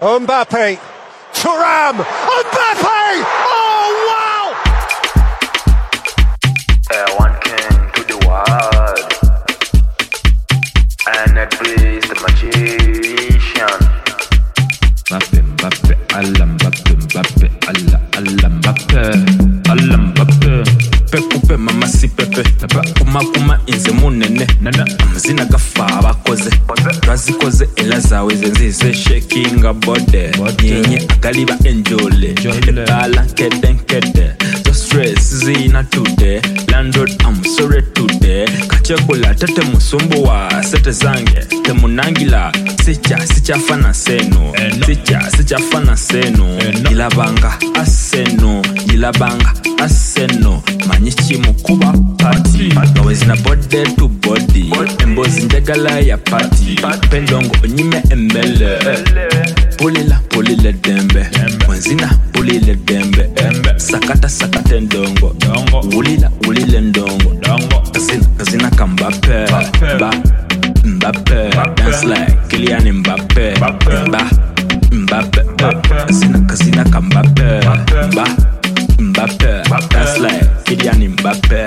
Mbappe, Thuram, Mbappe! Oh wow! One king to the world, and it is the magician. Mbappe, Allah Mbappe, Allah Mbappe. Pepe mama si pepe kuma inze munene amazina gafa abakoze bazikoze era zawe zenzize shaking a body yenye akaliba enjole ebala kede the stress zina today landlord I'm sorry today kachekula tete musumbu wa sete zange temunangila sicha fana seno sicha fana seno ilabanga aseno manyichi mukuba party always na body to body embozi njagala ya party pendongo onyime embele pulila dembe wanzina pulile dembe sakata ndongo ulile ndongo kazina kambape Mbappe dance like Kylian Mbappe Mbappe kazina kambape Mbappe dance like Kylian Mbappe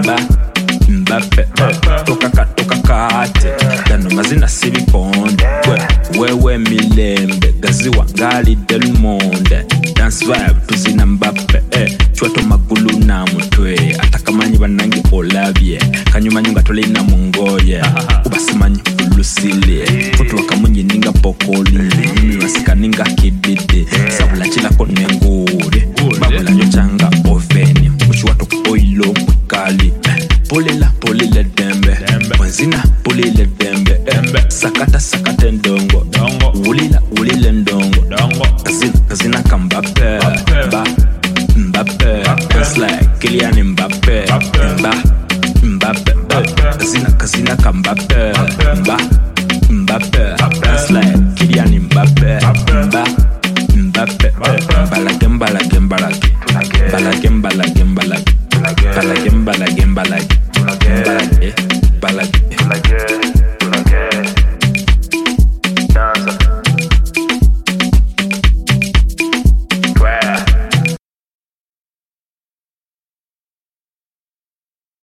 toka kate dano mazina sibiponde wewe milembe gaziwa ngali del monde dance vibe tuzina Mbappe chwato magulu na mutwe atakamanyi banangi olabye kanyuma nyunga tolina mungoye ubasimanyi ulusile futu wakamunyi ninga pokoli mimi wasika ninga kidide sabula chila konengure babula nyochanga oveni uchwato oilo mkali pulila dembe wanzina pulile dembe sakata ndongo ulile ndongo kazina kambape Mbappe dance like Kylian Mbappe kazina kambape Mbappe dance like Kylian Mbappe balake